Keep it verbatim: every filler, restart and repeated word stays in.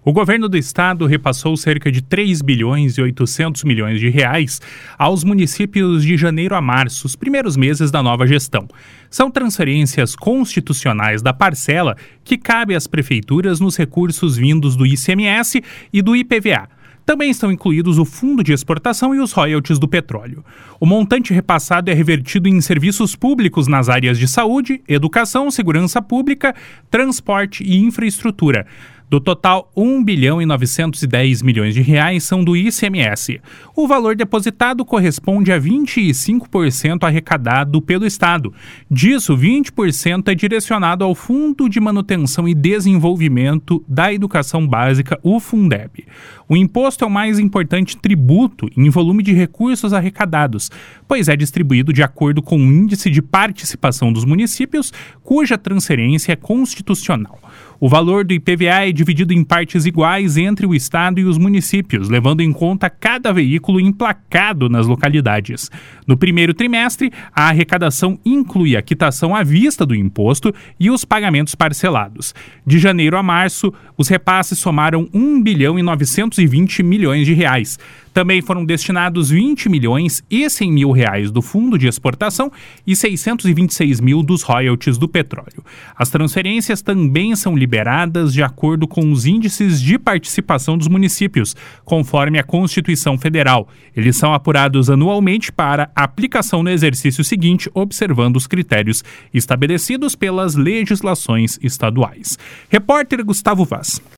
O governo do estado repassou cerca de três bilhões e oitocentos milhões de reais aos municípios de janeiro a março, os primeiros meses da nova gestão. São transferências constitucionais da parcela que cabe às prefeituras nos recursos vindos do I C M S e do I P V A. Também estão incluídos o fundo de exportação e os royalties do petróleo. O montante repassado é revertido em serviços públicos nas áreas de saúde, educação, segurança pública, transporte e infraestrutura. Do total, um bilhão e novecentos e dez milhões de reais são do I C M S. O valor depositado corresponde a vinte e cinco por cento arrecadado pelo Estado. Disso, vinte por cento é direcionado ao Fundo de Manutenção e Desenvolvimento da Educação Básica, o Fundeb. O imposto é o mais importante tributo em volume de recursos arrecadados, pois é distribuído de acordo com o índice de participação dos municípios, cuja transferência é constitucional. O valor do I P V A é dividido em partes iguais entre o Estado e os municípios, levando em conta cada veículo emplacado nas localidades. No primeiro trimestre, a arrecadação inclui a quitação à vista do imposto e os pagamentos parcelados. De janeiro a março, os repasses somaram um bilhão e novecentos e vinte milhões de reais. Também foram destinados vinte milhões e cem mil reais do Fundo de Exportação e seiscentos e vinte e seis mil dos royalties do petróleo. As transferências também são liberadas de acordo com os índices de participação dos municípios, conforme a Constituição Federal. Eles são apurados anualmente para aplicação no exercício seguinte, observando os critérios estabelecidos pelas legislações estaduais. Repórter Gustavo Vaz.